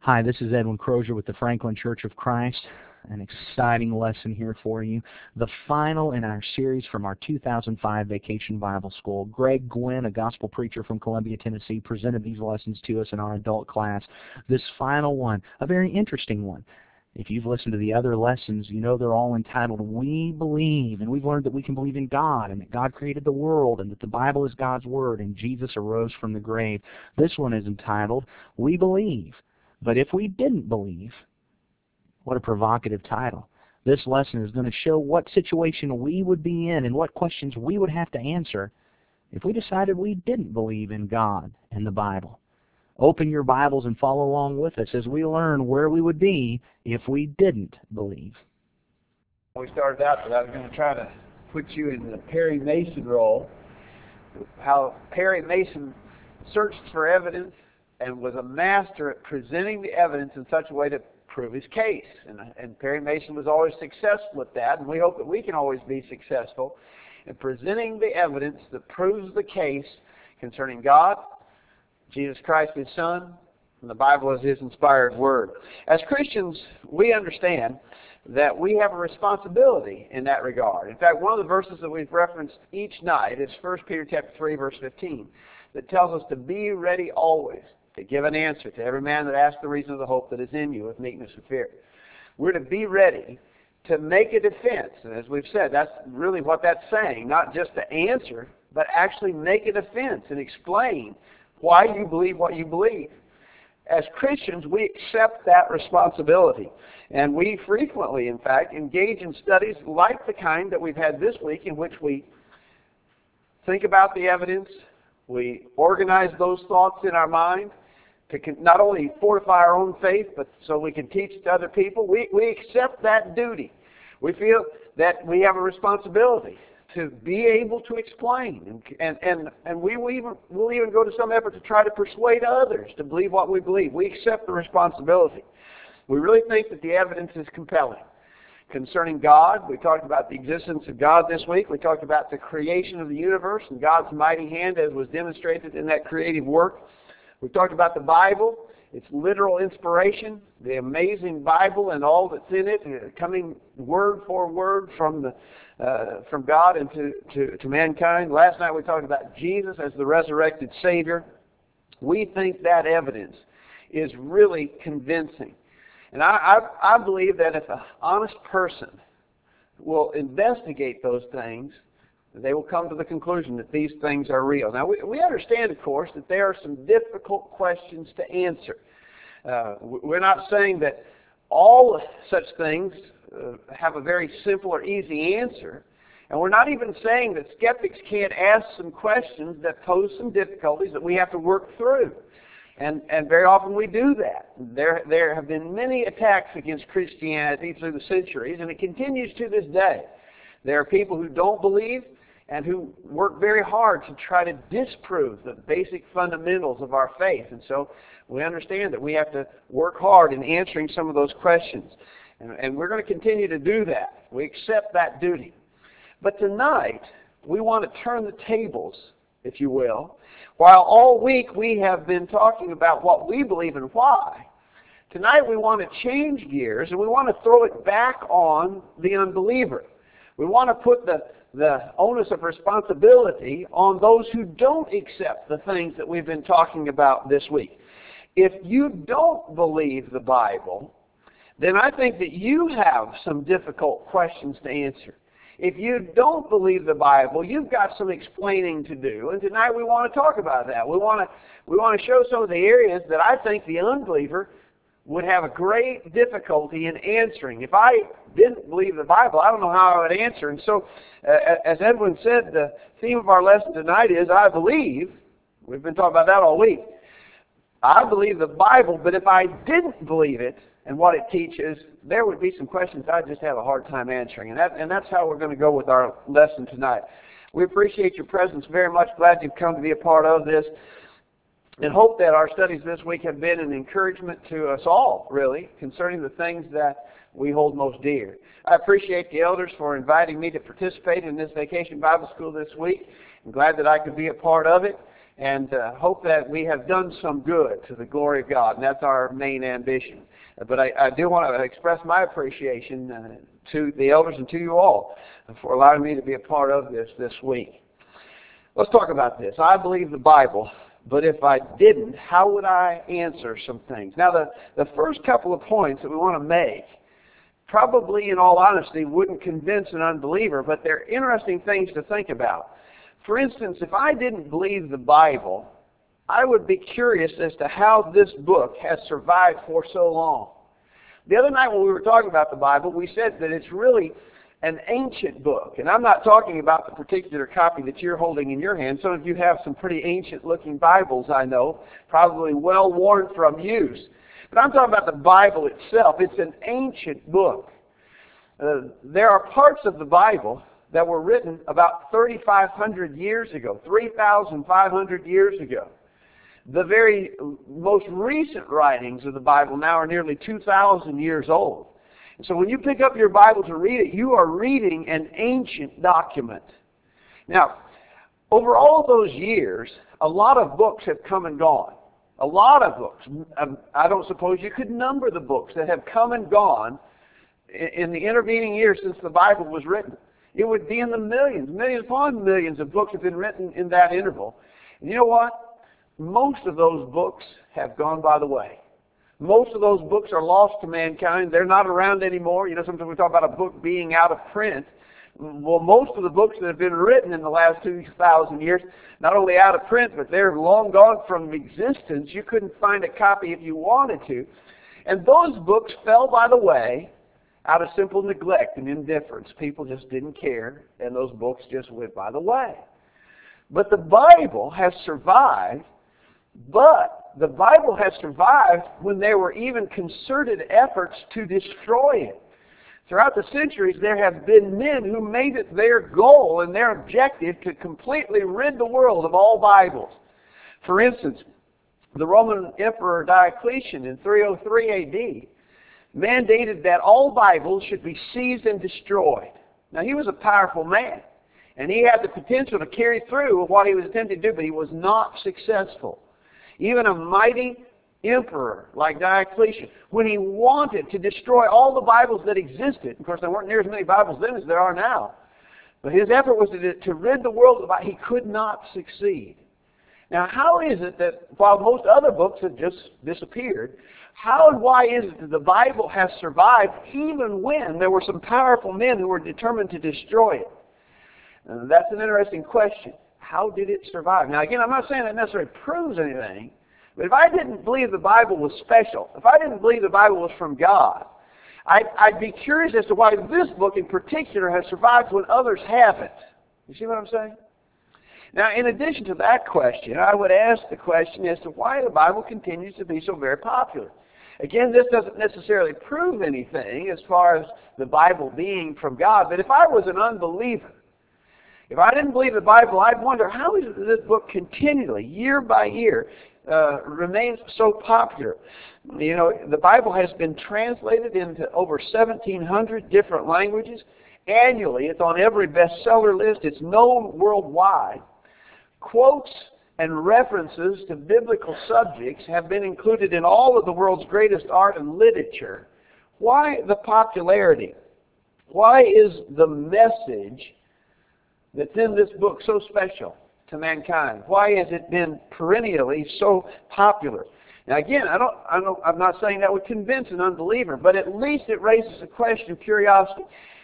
Hi, this is Edwin Crozier with the Franklin Church of Christ. An exciting lesson here for you. The final in our series from our 2005 Vacation Bible School. Greg Gwynn, a gospel preacher from Columbia, Tennessee, presented these lessons to us in our adult class. This final one, a very interesting one. If you've listened to the other lessons, you know they're all entitled, We Believe, and we've learned that we can believe in God, and that God created the world, and that the Bible is God's Word, and Jesus arose from the grave. This one is entitled, We Believe. But if we didn't believe, what a provocative title. This lesson is going to show what situation we would be in and what questions we would have to answer if we decided we didn't believe in God and the Bible. Open your Bibles and follow along with us as we learn where we would be if we didn't believe. We started out that I was going to try to put you in the Perry Mason role, how Perry Mason searched for evidence and was a master at presenting the evidence in such a way to prove his case. And Perry Mason was always successful at that, and we hope that we can always be successful in presenting the evidence that proves the case concerning God, Jesus Christ, His Son, and the Bible as His inspired Word. As Christians, we understand that we have a responsibility in that regard. In fact, one of the verses that we've referenced each night is 1 Peter chapter 3, verse 15, that tells us to be ready always to give an answer to every man that asks the reason of the hope that is in you with meekness and fear. We're to be ready to make a defense. And as we've said, that's really what that's saying, not just to answer, but actually make a defense and explain why you believe what you believe. As Christians, we accept that responsibility. And we frequently, in fact, engage in studies like the kind that we've had this week, in which we think about the evidence, we organize those thoughts in our mind to not only fortify our own faith, but so we can teach to other people. We accept that duty. We feel that we have a responsibility to be able to explain, and we'll even go to some effort to try to persuade others to believe what we believe. We accept the responsibility. We really think that the evidence is compelling. Concerning God, we talked about the existence of God this week. We talked about the creation of the universe and God's mighty hand as was demonstrated in that creative work. We talked about the Bible, its literal inspiration, the amazing Bible and all that's in it, coming word for word from God and to mankind. Last night we talked about Jesus as the resurrected Savior. We think that evidence is really convincing. And I believe that if an honest person will investigate those things, they will come to the conclusion that these things are real. Now, we understand, of course, that there are some difficult questions to answer. We're not saying that all such things have a very simple or easy answer. And we're not even saying that skeptics can't ask some questions that pose some difficulties that we have to work through. And very often we do that. There have been many attacks against Christianity through the centuries, and it continues to this day. There are people who don't believe and who work very hard to try to disprove the basic fundamentals of our faith. And so we understand that we have to work hard in answering some of those questions. And we're going to continue to do that. We accept that duty. But tonight, we want to turn the tables, if you will. While all week we have been talking about what we believe and why, tonight we want to change gears and we want to throw it back on the unbeliever. We want to put the onus of responsibility on those who don't accept the things that we've been talking about this week. If you don't believe the Bible, then I think that you have some difficult questions to answer. If you don't believe the Bible, you've got some explaining to do, and tonight we want to talk about that. We want to show some of the areas that I think the unbeliever would have a great difficulty in answering. If I didn't believe the Bible, I don't know how I would answer. And so, as Edwin said, the theme of our lesson tonight is, I believe. We've been talking about that all week. I believe the Bible, but if I didn't believe it and what it teaches, there would be some questions I'd just have a hard time answering. And that's how we're going to go with our lesson tonight. We appreciate your presence very much. Glad you've come to be a part of this. And hope that our studies this week have been an encouragement to us all, really, concerning the things that we hold most dear. I appreciate the elders for inviting me to participate in this Vacation Bible School this week. I'm glad that I could be a part of it. and hope that we have done some good to the glory of God, and that's our main ambition. But I do want to express my appreciation to the elders and to you all for allowing me to be a part of this week. Let's talk about this. I believe the Bible, but if I didn't, how would I answer some things? Now, the first couple of points that we want to make probably, in all honesty, wouldn't convince an unbeliever, but they're interesting things to think about. For instance, if I didn't believe the Bible, I would be curious as to how this book has survived for so long. The other night when we were talking about the Bible, we said that it's really an ancient book. And I'm not talking about the particular copy that you're holding in your hand. Some of you have some pretty ancient-looking Bibles, I know, probably well worn from use. But I'm talking about the Bible itself. It's an ancient book. There are parts of the Bible that were written about 3,500 years ago, 3,500 years ago. The very most recent writings of the Bible now are nearly 2,000 years old. And so when you pick up your Bible to read it, you are reading an ancient document. Now, over all those years, a lot of books have come and gone. A lot of books. I don't suppose you could number the books that have come and gone in the intervening years since the Bible was written. It would be in the millions. Millions upon millions of books have been written in that interval. And you know what? Most of those books have gone by the way. Most of those books are lost to mankind. They're not around anymore. You know, sometimes we talk about a book being out of print. Well, most of the books that have been written in the last 2,000 years, not only out of print, but they're long gone from existence. You couldn't find a copy if you wanted to. And those books fell by the way out of simple neglect and indifference. People just didn't care, and those books just went by the way. But the Bible has survived, but the Bible has survived when there were even concerted efforts to destroy it. Throughout the centuries, there have been men who made it their goal and their objective to completely rid the world of all Bibles. For instance, the Roman Emperor Diocletian in 303 A.D. mandated that all Bibles should be seized and destroyed. Now, he was a powerful man, and he had the potential to carry through with what he was attempting to do, but he was not successful. Even a mighty emperor like Diocletian, when he wanted to destroy all the Bibles that existed, of course there weren't near as many Bibles then as there are now, but his effort was to rid the world of the Bible. He could not succeed. Now, how is it that while most other books have just disappeared, how and why is it that the Bible has survived even when there were some powerful men who were determined to destroy it? And that's an interesting question. How did it survive? Now, again, I'm not saying that necessarily proves anything, but if I didn't believe the Bible was special, if I didn't believe the Bible was from God, I'd be curious as to why this book in particular has survived when others haven't. You see what I'm saying? Now, in addition to that question, I would ask the question as to why the Bible continues to be so very popular. Again, this doesn't necessarily prove anything as far as the Bible being from God, but if I was an unbeliever, if I didn't believe the Bible, I'd wonder how is it that this book continually, year by year, remains so popular. You know, the Bible has been translated into over 1,700 different languages. Annually, it's on every bestseller list. It's known worldwide. Quotes and references to biblical subjects have been included in all of the world's greatest art and literature. Why the popularity? Why is the message that's in this book so special to mankind? Why has it been perennially so popular? Now again, I'm not saying that would convince an unbeliever, but at least it raises a question of curiosity.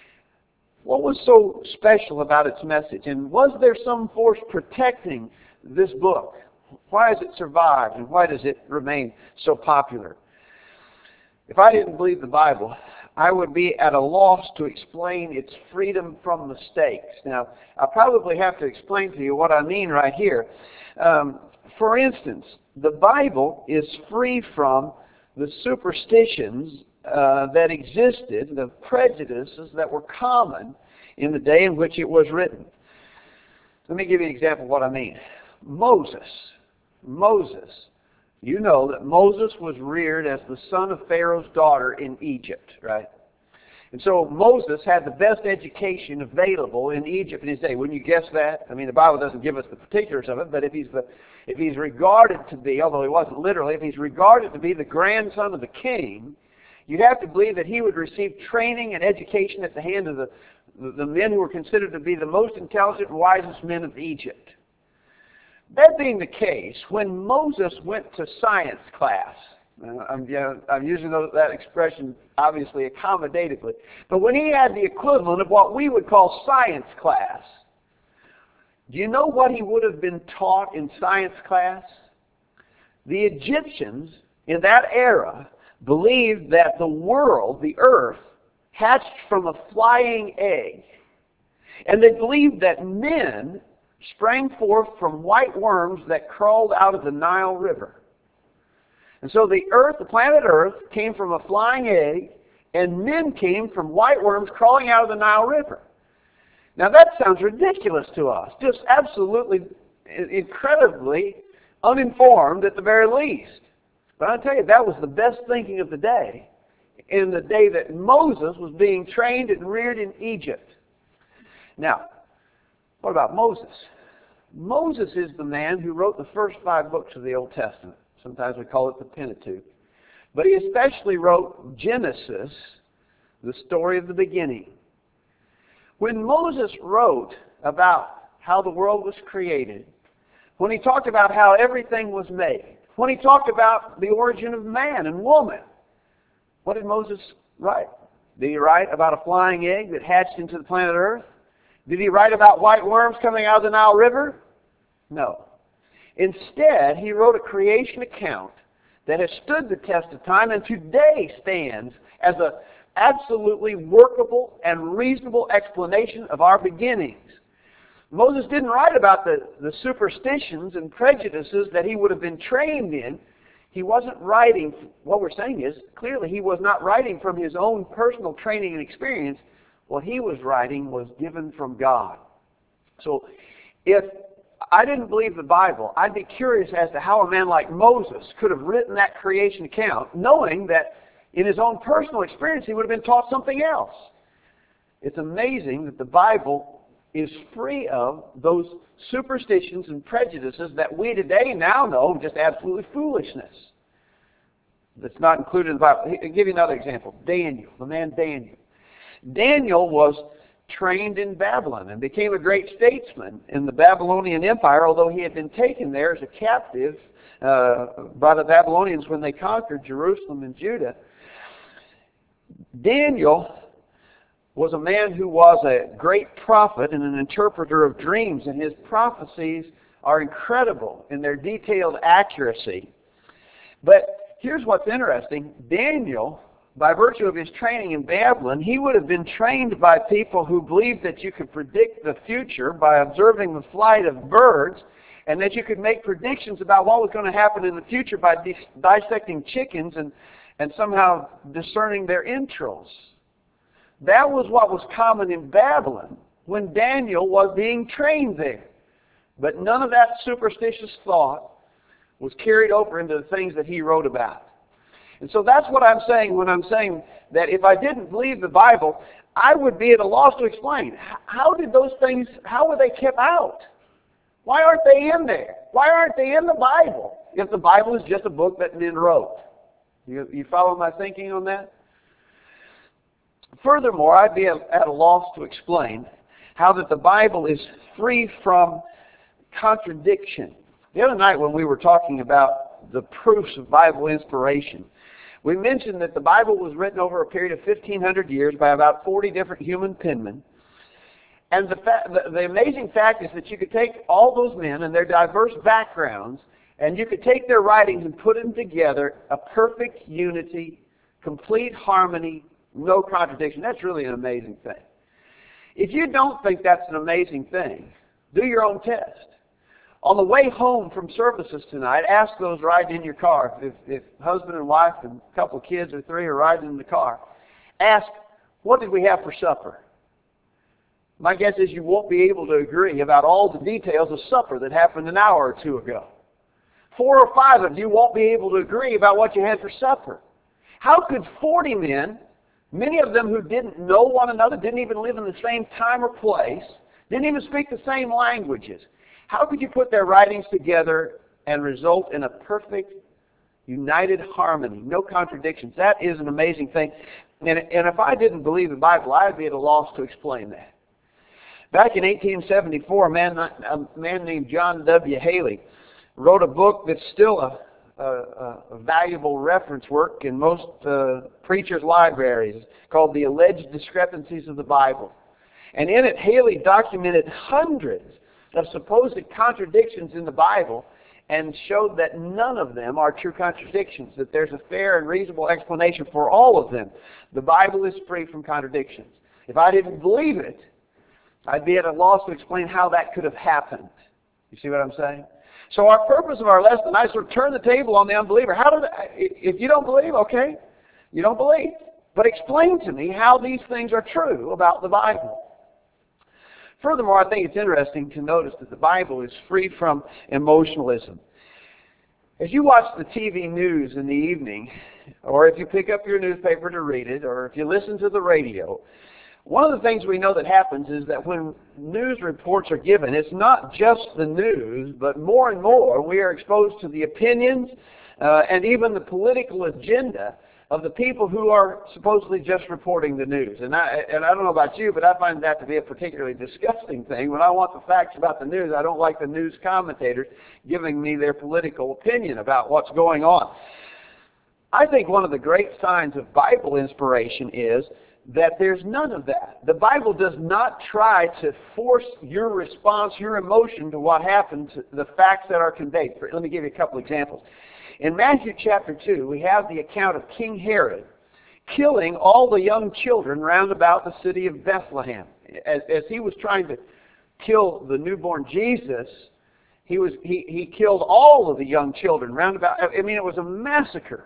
What was so special about its message? And was there some force protecting this book? Why has it survived, and why does it remain so popular? If I didn't believe the Bible, I would be at a loss to explain its freedom from mistakes. Now, I'll probably have to explain to you what I mean right here. For instance, the Bible is free from the superstitions that existed, the prejudices that were common in the day in which it was written. Let me give you an example of what I mean. Moses, you know that Moses was reared as the son of Pharaoh's daughter in Egypt, right? And so Moses had the best education available in Egypt in his day. Wouldn't you guess that? I mean, the Bible doesn't give us the particulars of it, but if he's regarded to be, although he wasn't literally, if he's regarded to be the grandson of the king, you'd have to believe that he would receive training and education at the hand of the men who were considered to be the most intelligent and wisest men of Egypt. That being the case, when Moses went to science class, I'm using that expression obviously accommodatively, but when he had the equivalent of what we would call science class, do you know what he would have been taught in science class? The Egyptians in that era believed that the world, the earth, hatched from a flying egg. And they believed that men sprang forth from white worms that crawled out of the Nile River. And so the earth, the planet Earth, came from a flying egg, and men came from white worms crawling out of the Nile River. Now that sounds ridiculous to us, just absolutely, incredibly uninformed at the very least. But I'll tell you, that was the best thinking of the day, in the day that Moses was being trained and reared in Egypt. Now, what about Moses? Moses is the man who wrote the first 5 books of the Old Testament. Sometimes we call it the Pentateuch. But he especially wrote Genesis, the story of the beginning. When Moses wrote about how the world was created, when he talked about how everything was made, when he talked about the origin of man and woman, what did Moses write? Did he write about a flying egg that hatched into the planet Earth? Did he write about white worms coming out of the Nile River? No. Instead, he wrote a creation account that has stood the test of time and today stands as an absolutely workable and reasonable explanation of our beginnings. Moses didn't write about the superstitions and prejudices that he would have been trained in. He wasn't writing, what we're saying is, clearly he was not writing from his own personal training and experience. What he was writing was given from God. So if I didn't believe the Bible, I'd be curious as to how a man like Moses could have written that creation account, knowing that in his own personal experience he would have been taught something else. It's amazing that the Bible is free of those superstitions and prejudices that we today now know just absolutely foolishness. That's not included in the Bible. I'll give you another example. Daniel, the man Daniel. Daniel was trained in Babylon and became a great statesman in the Babylonian Empire, although he had been taken there as a captive by the Babylonians when they conquered Jerusalem and Judah. Daniel was a man who was a great prophet and an interpreter of dreams, and his prophecies are incredible in their detailed accuracy. But here's what's interesting. Daniel, by virtue of his training in Babylon, he would have been trained by people who believed that you could predict the future by observing the flight of birds, and that you could make predictions about what was going to happen in the future by dissecting chickens and somehow discerning their entrails. That was what was common in Babylon when Daniel was being trained there. But none of that superstitious thought was carried over into the things that he wrote about. And so that's what I'm saying when I'm saying that if I didn't believe the Bible, I would be at a loss to explain. How did those things, how were they kept out? Why aren't they in there? Why aren't they in the Bible if the Bible is just a book that men wrote? You follow my thinking on that? Furthermore, I'd be at a loss to explain how that the Bible is free from contradiction. The other night when we were talking about the proofs of Bible inspiration, we mentioned that the Bible was written over a period of 1,500 years by about 40 different human penmen. And the amazing fact is that you could take all those men and their diverse backgrounds, and you could take their writings and put them together, a perfect unity, complete harmony, no contradiction. That's really an amazing thing. If you don't think that's an amazing thing, do your own test. On the way home from services tonight, ask those riding in your car, if husband and wife and a couple of kids or 3 are riding in the car, ask, what did we have for supper? My guess is you won't be able to agree about all the details of supper that happened an hour or 2 ago. 4 or 5 of you won't be able to agree about what you had for supper. How could 40 men Many of them who didn't know one another, didn't even live in the same time or place, didn't even speak the same languages. How could you put their writings together and result in a perfect, united harmony? No contradictions. That is an amazing thing. And if I didn't believe the Bible, I'd be at a loss to explain that. Back in 1874, a man named John W. Haley wrote a book that's still a valuable reference work in most preachers' libraries, called The Alleged Discrepancies of the Bible. And in it, Haley documented hundreds of supposed contradictions in the Bible and showed that none of them are true contradictions, that there's a fair and reasonable explanation for all of them. The Bible is free from contradictions. If I didn't believe it, I'd be at a loss to explain how that could have happened. You see what I'm saying? So our purpose of our lesson, I sort of turn the table on the unbeliever. If you don't believe, okay, you don't believe. But explain to me how these things are true about the Bible. Furthermore, I think it's interesting to notice that the Bible is free from emotionalism. As you watch the TV news in the evening, or if you pick up your newspaper to read it, or if you listen to the radio, one of the things we know that happens is that when news reports are given, it's not just the news, but more and more we are exposed to the opinions and even the political agenda of the people who are supposedly just reporting the news. And I don't know about you, but I find that to be a particularly disgusting thing. When I want the facts about the news, I don't like the news commentators giving me their political opinion about what's going on. I think one of the great signs of Bible inspiration is that there's none of that. The Bible does not try to force your response, your emotion to what happened, to the facts that are conveyed. Let me give you a couple examples. In Matthew chapter 2, we have the account of King Herod killing all the young children round about the city of Bethlehem. As he was trying to kill the newborn Jesus, he killed all of the young children round about. I mean, it was a massacre,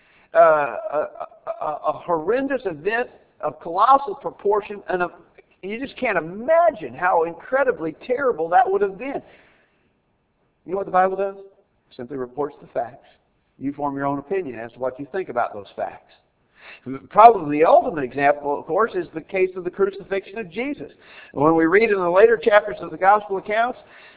a horrendous event of colossal proportion, and you just can't imagine how incredibly terrible that would have been. You know what the Bible does? It simply reports the facts. You form your own opinion as to what you think about those facts. Probably the ultimate example, of course, is the case of the crucifixion of Jesus. When we read in the later chapters of the Gospel accounts,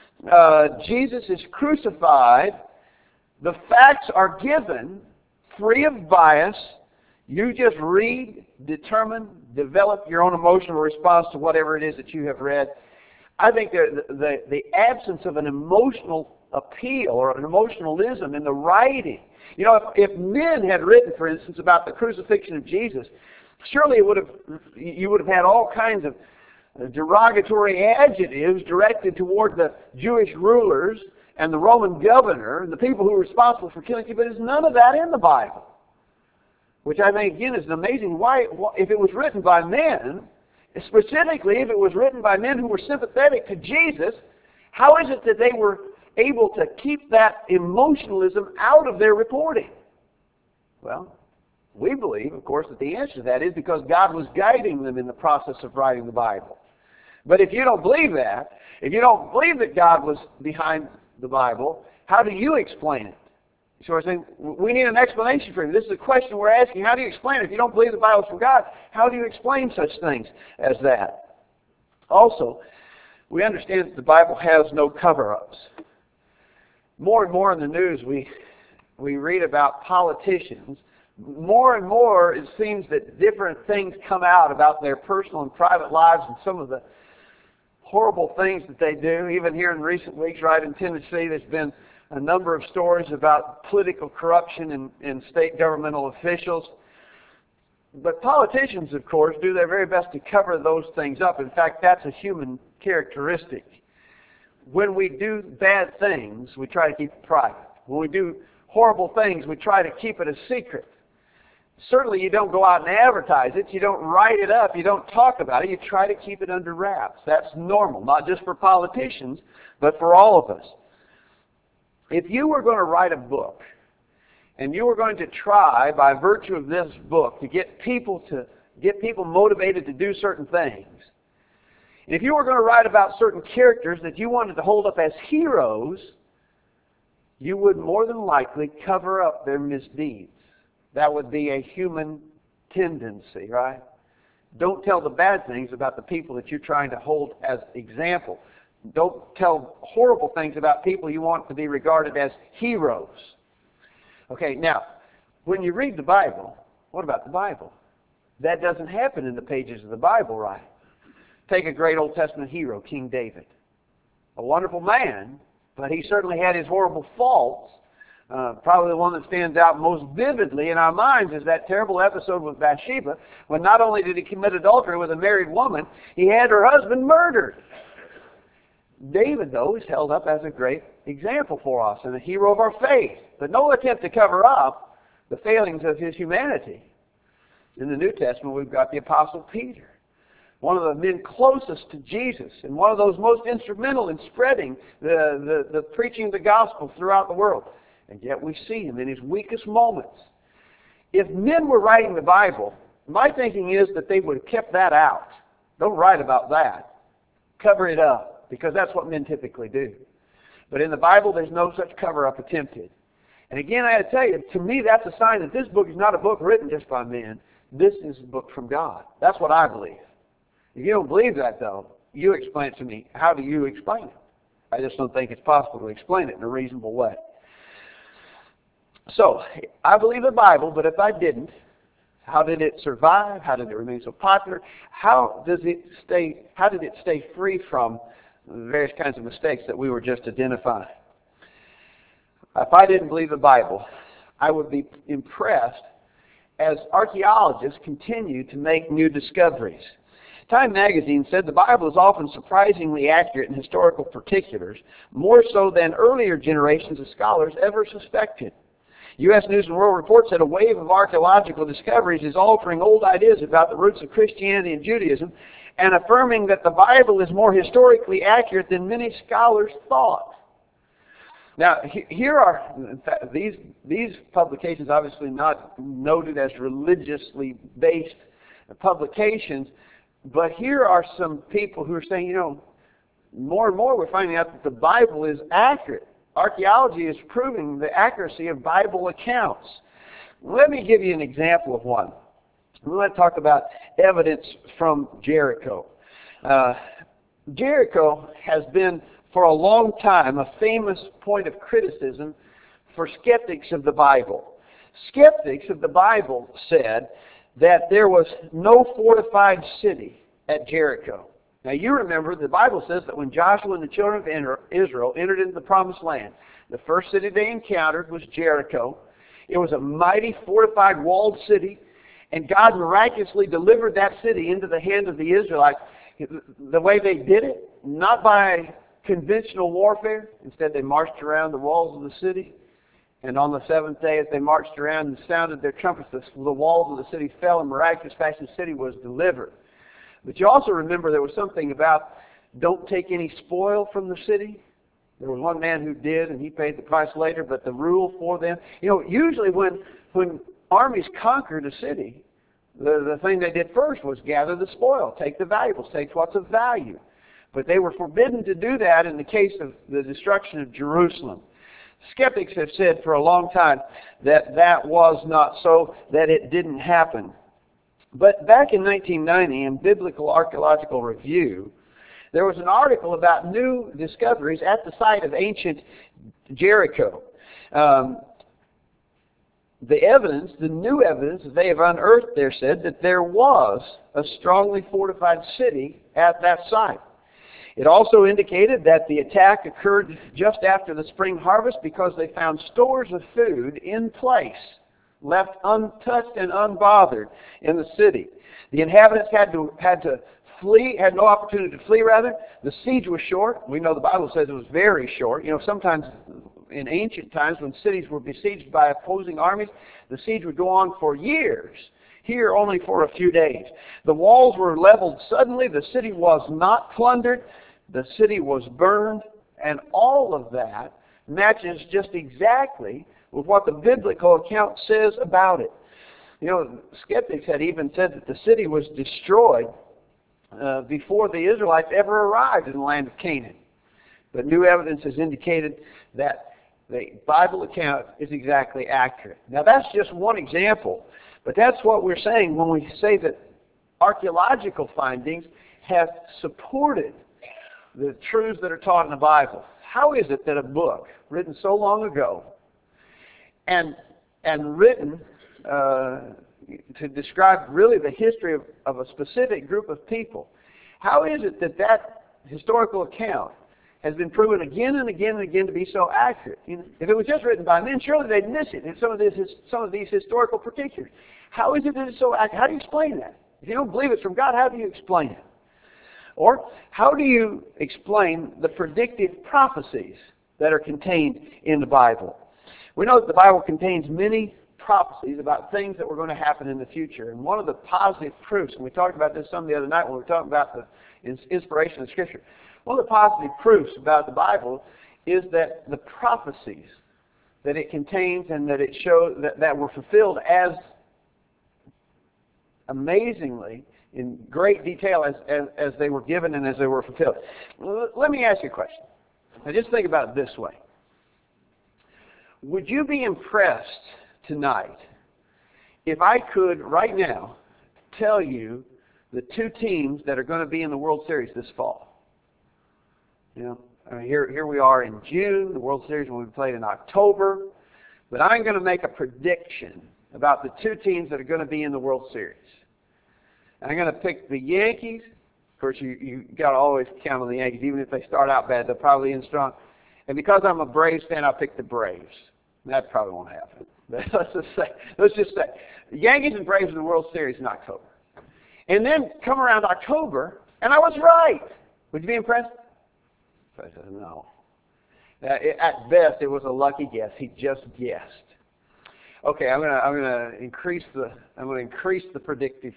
Jesus is crucified. The facts are given free of bias. You just read, determine, develop your own emotional response to whatever it is that you have read. I think the absence of an emotional appeal or an emotionalism in the writing. You know, if men had written, for instance, about the crucifixion of Jesus, surely you would have had all kinds of derogatory adjectives directed toward the Jewish rulers and the Roman governor and the people who were responsible for killing you, but there's none of that in the Bible. Which I think, again, is amazing. Why, if it was written by men, specifically if it was written by men who were sympathetic to Jesus, how is it that they were able to keep that emotionalism out of their reporting? Well, we believe, of course, that the answer to that is because God was guiding them in the process of writing the Bible. But if you don't believe that, if you don't believe that God was behind the Bible, how do you explain it? So we're saying, we need an explanation for it. This is a question we're asking. How do you explain it? If you don't believe the Bible is from God, how do you explain such things as that? Also, we understand that the Bible has no cover-ups. More and more in the news, we read about politicians. More and more, it seems that different things come out about their personal and private lives and some of the horrible things that they do. Even here in recent weeks, right in Tennessee, there's been a number of stories about political corruption in state governmental officials. But politicians, of course, do their very best to cover those things up. In fact, that's a human characteristic. When we do bad things, we try to keep it private. When we do horrible things, we try to keep it a secret. Certainly you don't go out and advertise it. You don't write it up. You don't talk about it. You try to keep it under wraps. That's normal, not just for politicians, but for all of us. If you were going to write a book, and you were going to try, by virtue of this book, to get people motivated to do certain things, and if you were going to write about certain characters that you wanted to hold up as heroes, you would more than likely cover up their misdeeds. That would be a human tendency, right? Don't tell the bad things about the people that you're trying to hold as example. Don't tell horrible things about people you want to be regarded as heroes. Okay, now, when you read the Bible, what about the Bible? That doesn't happen in the pages of the Bible, right? Take a great Old Testament hero, King David. A wonderful man, but he certainly had his horrible faults. Probably the one that stands out most vividly in our minds is that terrible episode with Bathsheba, when not only did he commit adultery with a married woman, he had her husband murdered. David, though, is held up as a great example for us and a hero of our faith, but no attempt to cover up the failings of his humanity. In the New Testament, we've got the Apostle Peter, one of the men closest to Jesus and one of those most instrumental in spreading the preaching of the gospel throughout the world. And yet we see him in his weakest moments. If men were writing the Bible, my thinking is that they would have kept that out. Don't write about that. Cover it up, because that's what men typically do. But in the Bible, there's no such cover-up attempted. And again, I got to tell you, to me, that's a sign that this book is not a book written just by men. This is a book from God. That's what I believe. If you don't believe that, though, you explain it to me. How do you explain it? I just don't think it's possible to explain it in a reasonable way. So, I believe the Bible, but if I didn't, how did it survive? How did it remain so popular? How did it stay free from the various kinds of mistakes that we were just identifying? If I didn't believe the Bible, I would be impressed as archaeologists continue to make new discoveries. Time magazine said the Bible is often surprisingly accurate in historical particulars, more so than earlier generations of scholars ever suspected. U.S. News and World Report said a wave of archaeological discoveries is altering old ideas about the roots of Christianity and Judaism and affirming that the Bible is more historically accurate than many scholars thought. Now, here are, in fact, these publications obviously not noted as religiously based publications, but here are some people who are saying, more and more we're finding out that the Bible is accurate. Archaeology is proving the accuracy of Bible accounts. Let me give you an example of one. We want to talk about evidence from Jericho. Jericho has been for a long time a famous point of criticism for skeptics of the Bible. Skeptics of the Bible said that there was no fortified city at Jericho. Now you remember the Bible says that when Joshua and the children of Israel entered into the promised land, the first city they encountered was Jericho. It was a mighty fortified walled city, and God miraculously delivered that city into the hand of the Israelites. The way they did it, not by conventional warfare. Instead, they marched around the walls of the city. And on the seventh day, as they marched around and sounded their trumpets, the walls of the city fell in miraculous fashion. The city was delivered. But you also remember there was something about don't take any spoil from the city. There was one man who did, and he paid the price later, but the rule for them, usually when armies conquered a city, the thing they did first was gather the spoil, take the valuables, take what's of value. But they were forbidden to do that in the case of the destruction of Jerusalem. Skeptics have said for a long time that that was not so, that it didn't happen. But back in 1990, in Biblical Archaeological Review, there was an article about new discoveries at the site of ancient Jericho. The new evidence that they have unearthed there said that there was a strongly fortified city at that site. It also indicated that the attack occurred just after the spring harvest because they found stores of food in place, left untouched and unbothered in the city. The inhabitants had to flee, had no opportunity to flee rather. The siege was short. We know the Bible says it was very short. Sometimes in ancient times when cities were besieged by opposing armies, the siege would go on for years. Here only for a few days. The walls were leveled suddenly. The city was not plundered. The city was burned. And all of that matches just exactly with what the biblical account says about it. Skeptics had even said that the city was destroyed before the Israelites ever arrived in the land of Canaan. But new evidence has indicated that the Bible account is exactly accurate. Now that's just one example. But that's what we're saying when we say that archaeological findings have supported the truths that are taught in the Bible. How is it that a book written so long ago and written to describe really the history of a specific group of people, how is it that that historical account has been proven again and again and again to be so accurate? You know, if it was just written by men, surely they'd miss it in some of these historical particulars. How is it that it's so accurate? How do you explain that? If you don't believe it's from God, how do you explain it? Or how do you explain the predictive prophecies that are contained in the Bible? We know that the Bible contains many prophecies about things that were going to happen in the future. And one of the positive proofs, and we talked about this some the other night when we were talking about the inspiration of Scripture, one of the positive proofs about the Bible is that the prophecies that it contains and that it shows that were fulfilled as amazingly in great detail as they were given and as they were fulfilled. Let me ask you a question. Now just think about it this way. Would you be impressed tonight if I could right now tell you the two teams that are going to be in the World Series this fall? You know, I mean, here we are in June. The World Series will be played in October. But I'm going to make a prediction about the two teams that are going to be in the World Series. And I'm going to pick the Yankees. Of course, you got to always count on the Yankees. Even if they start out bad, they'll probably end strong. And because I'm a Braves fan, I'll pick the Braves. That probably won't happen. But let's just say the Yankees and Braves in the World Series in October. And then come around October, and I was right. Would you be impressed? I said, no. At best, it was a lucky guess. He just guessed. Okay, I'm gonna increase the predictive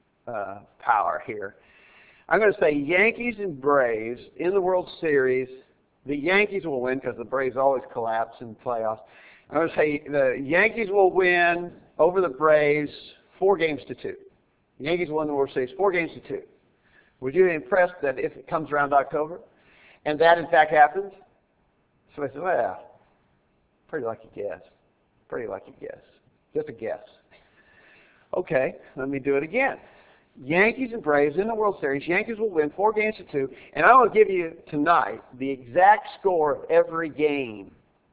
power here. I'm going to say Yankees and Braves in the World Series. The Yankees will win because the Braves always collapse in the playoffs. I'm going to say the Yankees will win over the Braves 4-2. The Yankees will win the World Series 4-2. Would you be impressed that if it comes around October and that in fact happens? So I said, well, pretty lucky guess. Pretty lucky guess. Just a guess. Okay, let me do it again. Yankees and Braves in the World Series. Yankees will win 4-2. And I will give you tonight the exact score of every game.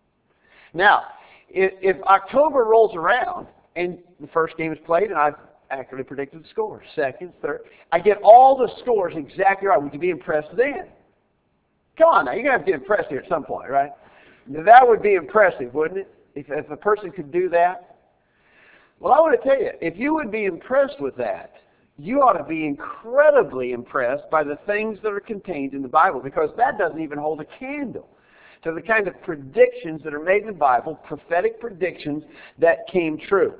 Now, if October rolls around and the first game is played and I've accurately predicted the score, second, third, I get all the scores exactly right. Would you be impressed then? Come on now, you're going to have to get impressed here at some point, right? That would be impressive, wouldn't it? If a person could do that? Well, I want to tell you, if you would be impressed with that, you ought to be incredibly impressed by the things that are contained in the Bible, because that doesn't even hold a candle to the kind of predictions that are made in the Bible, prophetic predictions that came true.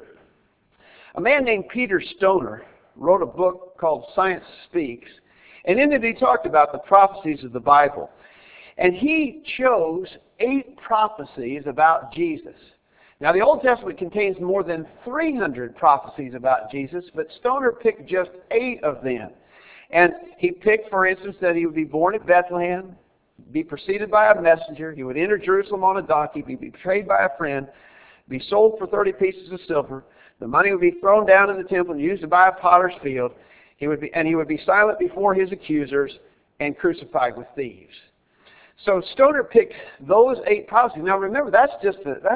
A man named Peter Stoner wrote a book called Science Speaks, and in it he talked about the prophecies of the Bible. And he chose 8 prophecies about Jesus. Now, the Old Testament contains more than 300 prophecies about Jesus, but Stoner picked just 8 of them. And he picked, for instance, that he would be born in Bethlehem, be preceded by a messenger, he would enter Jerusalem on a donkey, be betrayed by a friend, be sold for 30 pieces of silver, the money would be thrown down in the temple and used to buy a potter's field, he would be silent before his accusers and crucified with thieves. So Stoner picked those 8 prophecies. Now remember, that's just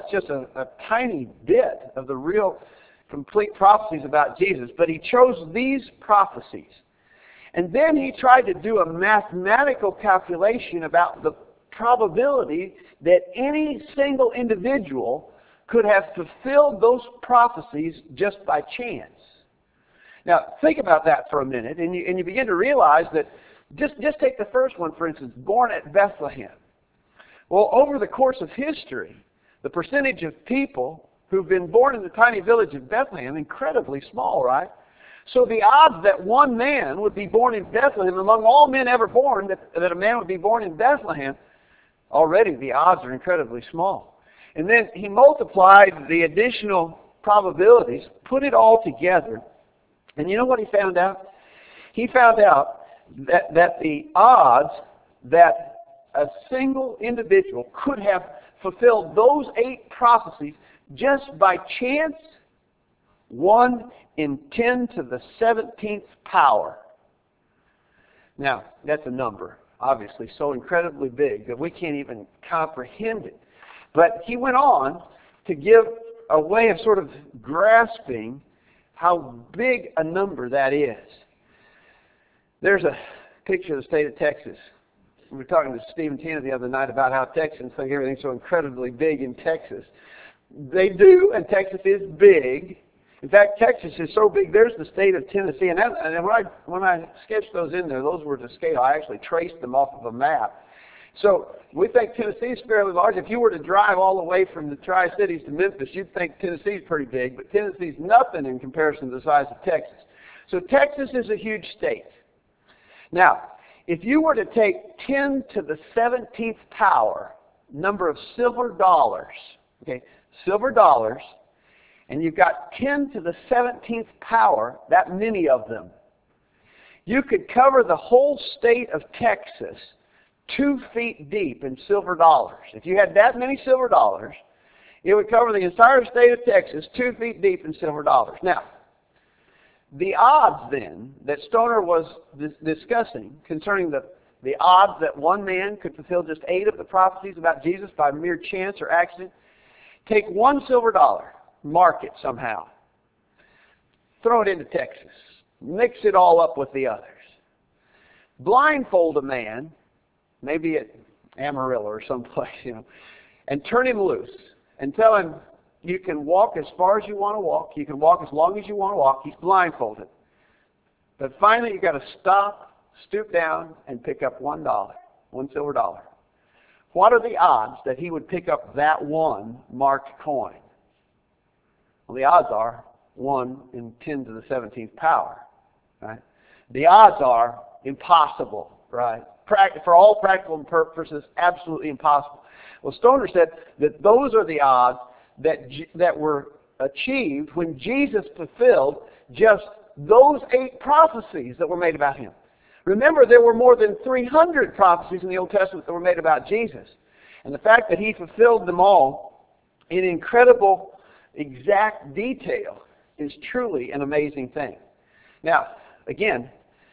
a tiny bit of the real complete prophecies about Jesus. But he chose these prophecies. And then he tried to do a mathematical calculation about the probability that any single individual could have fulfilled those prophecies just by chance. Now think about that for a minute, and you begin to realize that just take the first one, for instance, born at Bethlehem. Well, over the course of history, the percentage of people who've been born in the tiny village of Bethlehem, incredibly small, right? So the odds that one man would be born in Bethlehem, among all men ever born, that a man would be born in Bethlehem, already the odds are incredibly small. And then he multiplied the additional probabilities, put it all together, and you know what he found out? He found out that the odds that a single individual could have fulfilled those 8 prophecies just by chance 1 in 10 to the 17th power. Now, that's a number, obviously, so incredibly big that we can't even comprehend it. But he went on to give a way of sort of grasping how big a number that is. There's a picture of the state of Texas. We were talking to Steve and Tina the other night about how Texans think everything's so incredibly big in Texas. They do, and Texas is big. In fact, Texas is so big, there's the state of Tennessee. And when I sketched those in there, those were to scale. I actually traced them off of a map. So we think Tennessee is fairly large. If you were to drive all the way from the Tri-Cities to Memphis, you'd think Tennessee's pretty big, but Tennessee's nothing in comparison to the size of Texas. So Texas is a huge state. Now, if you were to take 10 to the 17th power number of silver dollars, okay, silver dollars, and you've got 10 to the 17th power, that many of them, you could cover the whole state of Texas 2 feet deep in silver dollars. If you had that many silver dollars, it would cover the entire state of Texas 2 feet deep in silver dollars. Now, the odds then that Stoner was discussing concerning the odds that one man could fulfill just 8 of the prophecies about Jesus by mere chance or accident, take one silver dollar, mark it somehow, throw it into Texas, mix it all up with the others, blindfold a man, maybe at Amarillo or someplace, and turn him loose and tell him you can walk as far as you want to walk, you can walk as long as you want to walk. He's blindfolded. But finally you've got to stop, stoop down, and pick up $1, one silver dollar. What are the odds that he would pick up that one marked coin? Well, the odds are 1 in 10 to the 17th power. Right? The odds are impossible, right? For all practical purposes, absolutely impossible. Well, Stoner said that those are the odds that were achieved when Jesus fulfilled just those 8 prophecies that were made about him. Remember, there were more than 300 prophecies in the Old Testament that were made about Jesus. And the fact that he fulfilled them all in incredible, exact detail is truly an amazing thing. Now, again,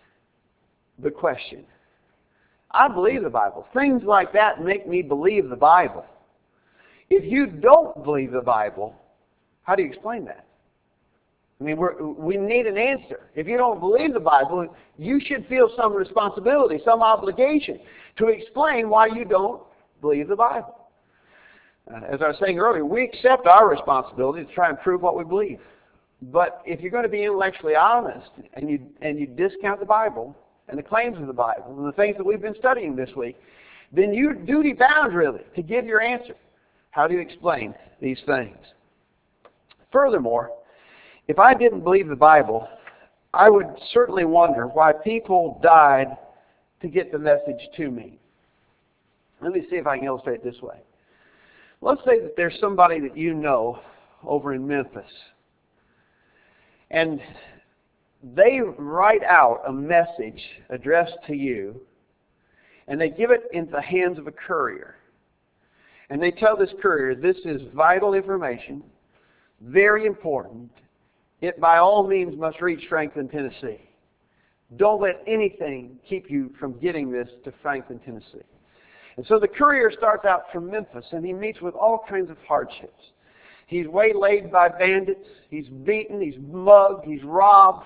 the question. I believe the Bible. Things like that make me believe the Bible. If you don't believe the Bible, how do you explain that? I mean, we need an answer. If you don't believe the Bible, you should feel some responsibility, some obligation to explain why you don't believe the Bible. As I was saying earlier, we accept our responsibility to try and prove what we believe. But if you're going to be intellectually honest and you discount the Bible and the claims of the Bible and the things that we've been studying this week, then you're duty-bound, really, to give your answer. How do you explain these things? Furthermore, if I didn't believe the Bible, I would certainly wonder why people died to get the message to me. Let me see if I can illustrate it this way. Let's say that there's somebody that you know over in Memphis, and they write out a message addressed to you, and they give it into the hands of a courier. And they tell this courier, this is vital information, very important. It by all means must reach Franklin, Tennessee. Don't let anything keep you from getting this to Franklin, Tennessee. And so the courier starts out from Memphis, and he meets with all kinds of hardships. He's waylaid by bandits. He's beaten. He's mugged. He's robbed.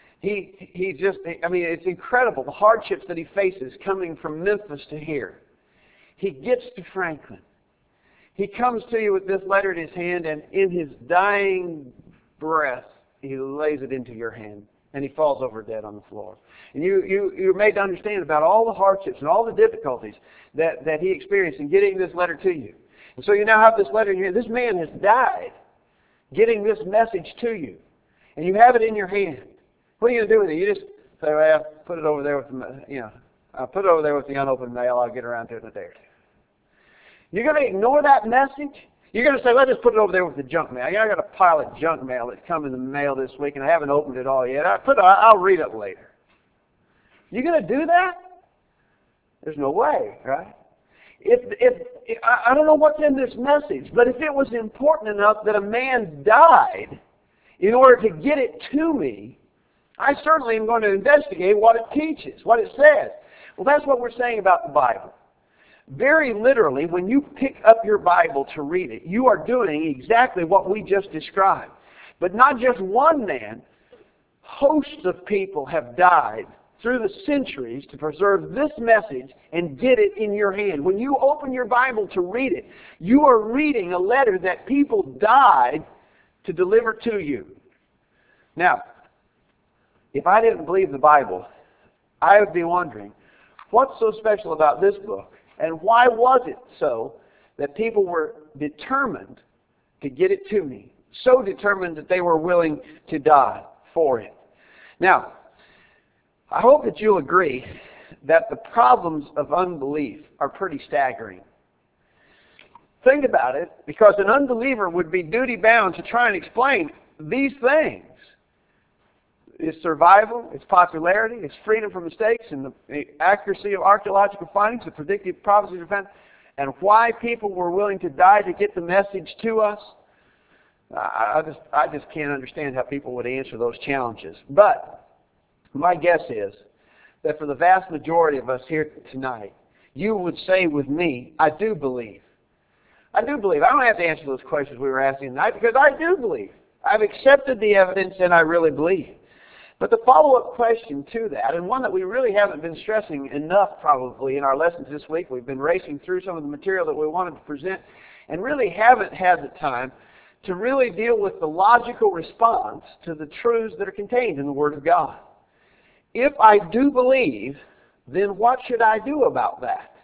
It's incredible, the hardships that he faces coming from Memphis to here. He gets to Franklin. He comes to you with this letter in his hand, and in his dying breath, he lays it into your hand, and he falls over dead on the floor. And you're made to understand about all the hardships and all the difficulties that he experienced in getting this letter to you. And so you now have this letter in your hand. This man has died getting this message to you, and you have it in your hand. What are you going to do with it? You just say, well, put it over there with put it over there with the unopened mail. I'll get around to it in a day or two. You're going to ignore that message? You're going to say, let's just put it over there with the junk mail. I got a pile of junk mail that's come in the mail this week, and I haven't opened it all yet. I'll read it later. You're going to do that? There's no way, right? I don't know what's in this message, but if it was important enough that a man died in order to get it to me, I certainly am going to investigate what it teaches, what it says. Well, that's what we're saying about the Bible. Very literally, when you pick up your Bible to read it, you are doing exactly what we just described. But not just one man, hosts of people have died through the centuries to preserve this message and get it in your hand. When you open your Bible to read it, you are reading a letter that people died to deliver to you. Now, if I didn't believe the Bible, I would be wondering, what's so special about this book? And why was it so that people were determined to get it to me? So determined that they were willing to die for it. Now, I hope that you'll agree that the problems of unbelief are pretty staggering. Think about it, because an unbeliever would be duty-bound to try and explain these things. Its survival, its popularity, its freedom from mistakes, and the accuracy of archaeological findings, the predictive prophecies of events, and why people were willing to die to get the message to us. I just can't understand how people would answer those challenges. But my guess is that for the vast majority of us here tonight, you would say with me, I do believe. I do believe. I don't have to answer those questions we were asking tonight, because I do believe. I've accepted the evidence and I really believe. But the follow-up question to that, and one that we really haven't been stressing enough probably in our lessons this week, we've been racing through some of the material that we wanted to present and really haven't had the time to really deal with the logical response to the truths that are contained in the Word of God. If I do believe, then what should I do about that?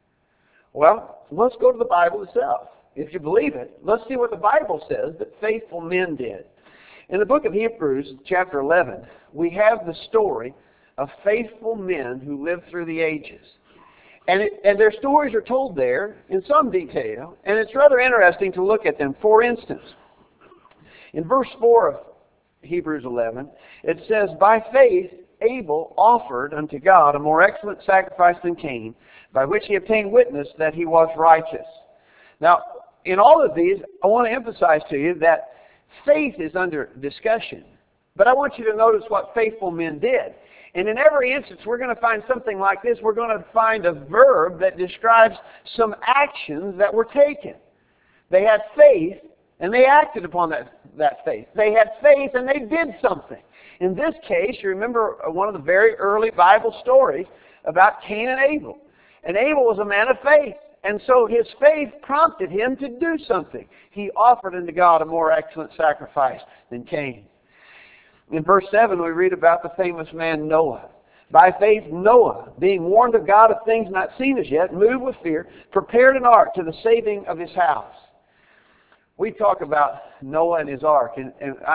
Well, let's go to the Bible itself. If you believe it, let's see what the Bible says that faithful men did. In the book of Hebrews, chapter 11, we have the story of faithful men who lived through the ages. And their stories are told there in some detail, and it's rather interesting to look at them. For instance, in verse 4 of Hebrews 11, it says, by faith Abel offered unto God a more excellent sacrifice than Cain, by which he obtained witness that he was righteous. Now, in all of these, I want to emphasize to you that faith is under discussion. But I want you to notice what faithful men did. And in every instance, we're going to find something like this. We're going to find a verb that describes some actions that were taken. They had faith, and they acted upon that faith. They had faith, and they did something. In this case, you remember one of the very early Bible stories about Cain and Abel. And Abel was a man of faith. And so his faith prompted him to do something. He offered unto God a more excellent sacrifice than Cain. In verse 7, we read about the famous man Noah. By faith, Noah, being warned of God of things not seen as yet, moved with fear, prepared an ark to the saving of his house. We talk about Noah and his ark. And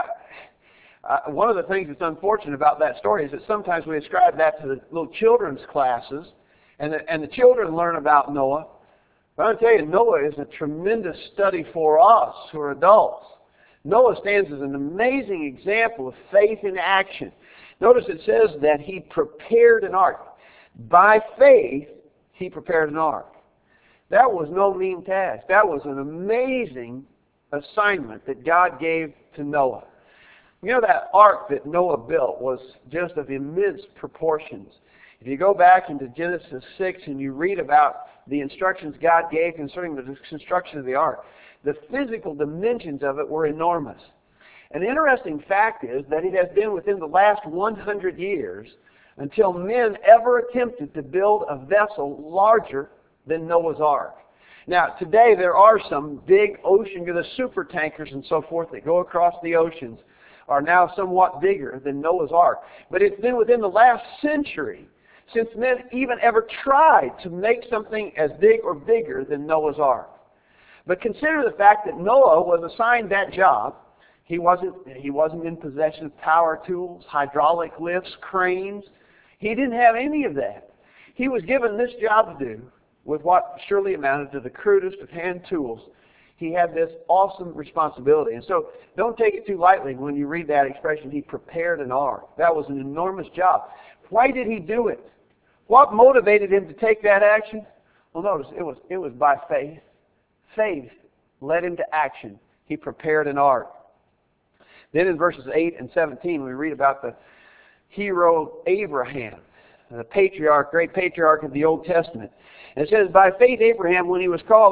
one of the things that's unfortunate about that story is that sometimes we ascribe that to the little children's classes, and the children learn about Noah. But I'll tell you, Noah is a tremendous study for us who are adults. Noah stands as an amazing example of faith in action. Notice it says that he prepared an ark. By faith, he prepared an ark. That was no mean task. That was an amazing assignment that God gave to Noah. You know, that ark that Noah built was just of immense proportions. If you go back into Genesis 6 and you read about the instructions God gave concerning the construction of the ark, the physical dimensions of it were enormous. An interesting fact is that it has been within the last 100 years until men ever attempted to build a vessel larger than Noah's ark. Now, today there are some big ocean, the super tankers and so forth that go across the oceans are now somewhat bigger than Noah's ark. But it's been within the last century since men even ever tried to make something as big or bigger than Noah's ark. But consider the fact that Noah was assigned that job. He wasn't in possession of power tools, hydraulic lifts, cranes. He didn't have any of that. He was given this job to do with what surely amounted to the crudest of hand tools. He had this awesome responsibility. And so don't take it too lightly when you read that expression, he prepared an ark. That was an enormous job. Why did he do it? What motivated him to take that action? Well, notice, it was by faith. Faith led him to action. He prepared an ark. Then in verses 8 and 17, we read about the hero Abraham, the patriarch, great patriarch of the Old Testament. And it says, by faith Abraham, when he was called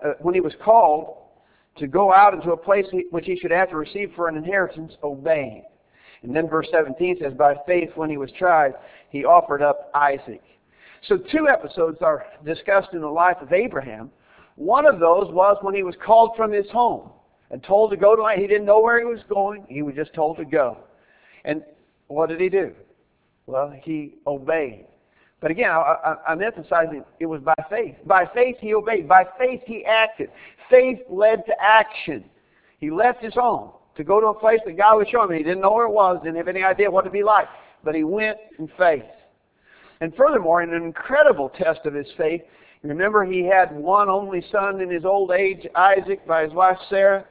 to go out into a place which he should have to receive for an inheritance, obeyed. And then verse 17 says, by faith when he was tried, he offered up Isaac. So two episodes are discussed in the life of Abraham. One of those was when he was called from his home and told to go to land. He didn't know where he was going. He was just told to go. And what did he do? Well, he obeyed. But again, I'm emphasizing it was by faith. By faith he obeyed. By faith he acted. Faith led to action. He left his home to go to a place that God was showing him. He didn't know where it was, didn't have any idea what it would be like. But he went in faith. And furthermore, in an incredible test of his faith, remember he had one only son in his old age, Isaac, by his wife Sarah.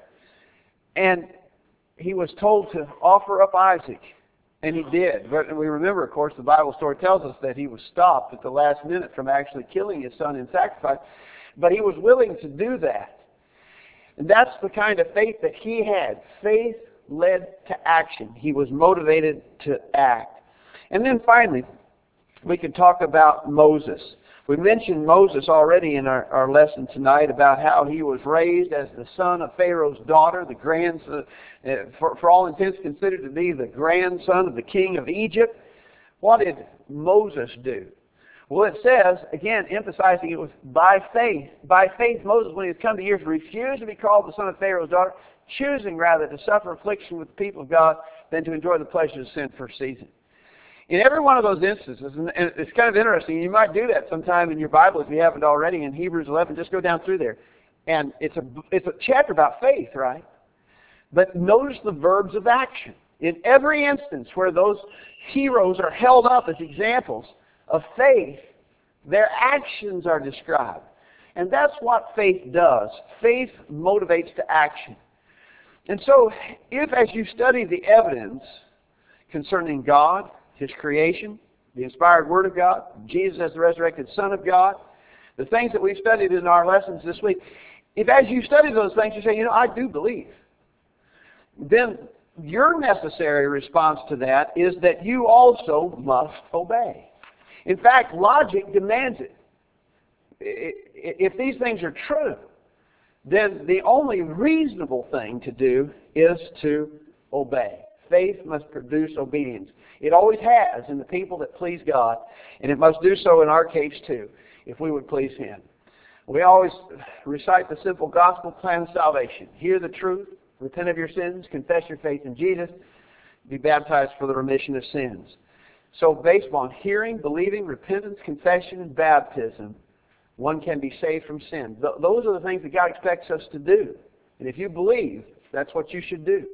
And he was told to offer up Isaac. And he did. But we remember, of course, the Bible story tells us that he was stopped at the last minute from actually killing his son in sacrifice. But he was willing to do that. And that's the kind of faith that he had. Faith led to action. He was motivated to act. And then finally, we can talk about Moses. We mentioned Moses already in our lesson tonight about how he was raised as the son of Pharaoh's daughter, the grandson, for all intents considered to be the grandson of the king of Egypt. What did Moses do? Well, it says, again, emphasizing it was by faith. By faith, Moses, when he had come to years, refused to be called the son of Pharaoh's daughter, choosing rather to suffer affliction with the people of God than to enjoy the pleasures of sin for a season. In every one of those instances, and it's kind of interesting, you might do that sometime in your Bible if you haven't already, in Hebrews 11, just go down through there. And it's a chapter about faith, right? But notice the verbs of action. In every instance where those heroes are held up as examples of faith, their actions are described. And that's what faith does. Faith motivates to action. And so, if as you study the evidence concerning God, His creation, the inspired Word of God, Jesus as the resurrected Son of God, the things that we've studied in our lessons this week, if as you study those things you say, I do believe, then your necessary response to that is that you also must obey. In fact, logic demands it. If these things are true, then the only reasonable thing to do is to obey. Faith must produce obedience. It always has in the people that please God, and it must do so in our case too, if we would please Him. We always recite the simple gospel plan of salvation. Hear the truth, repent of your sins, confess your faith in Jesus, be baptized for the remission of sins. So based upon hearing, believing, repentance, confession, and baptism, one can be saved from sin. Those are the things that God expects us to do. And if you believe, that's what you should do.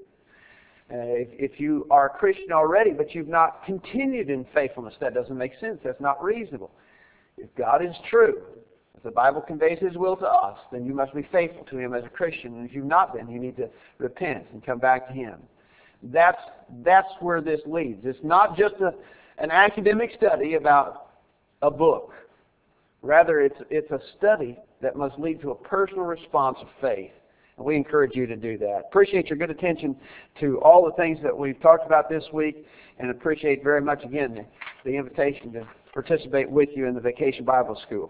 If you are a Christian already, but you've not continued in faithfulness, that doesn't make sense. That's not reasonable. If God is true, if the Bible conveys His will to us, then you must be faithful to Him as a Christian. And if you've not been, you need to repent and come back to Him. That's where this leads. It's not just an academic study about a book. Rather, it's a study that must lead to a personal response of faith. And we encourage you to do that. Appreciate your good attention to all the things that we've talked about this week, and appreciate very much, again, the invitation to participate with you in the Vacation Bible School.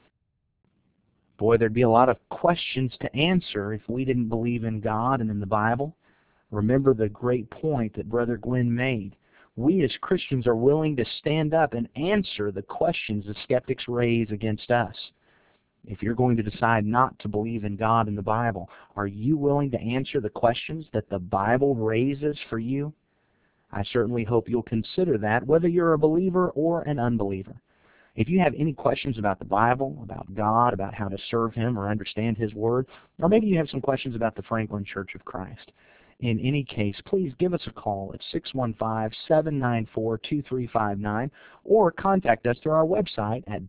Boy, there'd be a lot of questions to answer if we didn't believe in God and in the Bible. Remember the great point that Brother Glenn made. We as Christians are willing to stand up and answer the questions the skeptics raise against us. If you're going to decide not to believe in God and the Bible, are you willing to answer the questions that the Bible raises for you? I certainly hope you'll consider that, whether you're a believer or an unbeliever. If you have any questions about the Bible, about God, about how to serve Him or understand His Word, or maybe you have some questions about the Franklin Church of Christ, in any case, please give us a call at 615-794-2359 or contact us through our website at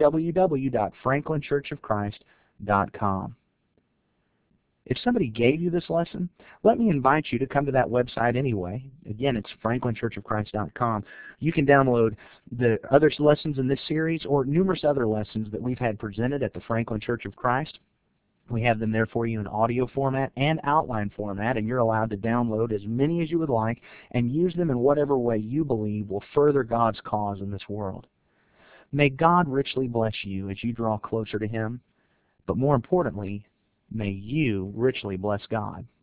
www.franklinchurchofchrist.com. If somebody gave you this lesson, let me invite you to come to that website anyway. Again, it's franklinchurchofchrist.com. You can download the other lessons in this series or numerous other lessons that we've had presented at the Franklin Church of Christ. We have them there for you in audio format and outline format, and you're allowed to download as many as you would like and use them in whatever way you believe will further God's cause in this world. May God richly bless you as you draw closer to Him, but more importantly, may you richly bless God.